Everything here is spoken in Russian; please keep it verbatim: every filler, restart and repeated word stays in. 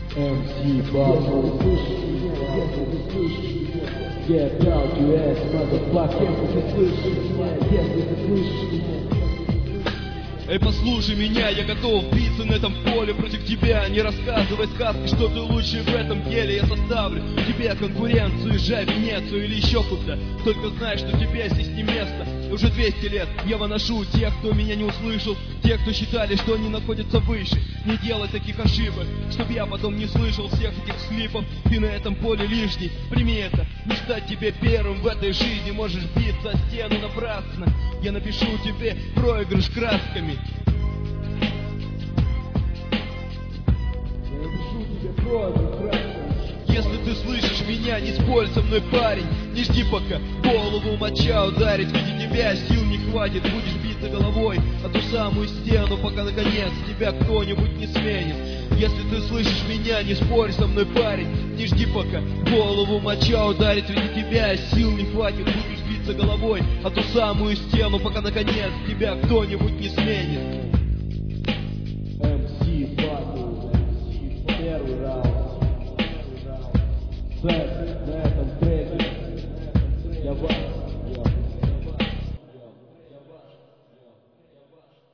эм си Battle. Если ты слышишь меня, get out your ass, motherfucker. Если ты слышишь меня, если ты слышишь меня. Эй, послушай меня, я готов биться на этом поле против тебя. Не рассказывай сказки, что ты лучший в этом деле. Я составлю тебе конкуренцию, езжай в Венецию или еще куда. Только знай, что тебе здесь не место. Уже двести лет я выношу тех, кто меня не услышал, тех, кто считали, что они находятся выше. Не делай таких ошибок, чтобы я потом не слышал всех этих слипов. Ты на этом поле лишний, прими это. Не стать тебе первым в этой жизни, можешь биться о стену напрасно. Я напишу тебе проигрыш красками. Если ты слышишь меня, не спорь со мной, парень. Не жди, пока голову моча ударить. Ведь тебя сил не хватит, будешь биться головой о ту самую стену, пока наконец тебя кто-нибудь не сменит. Если ты слышишь меня, не спорь со мной, парень. Не жди, пока голову моча ударит. Ведь тебя сил не хватит, будешь биться головой о ту самую стену, пока наконец тебя кто-нибудь не сменит. эм си Battle, первый раунд. Бэк на этом треке. Я вас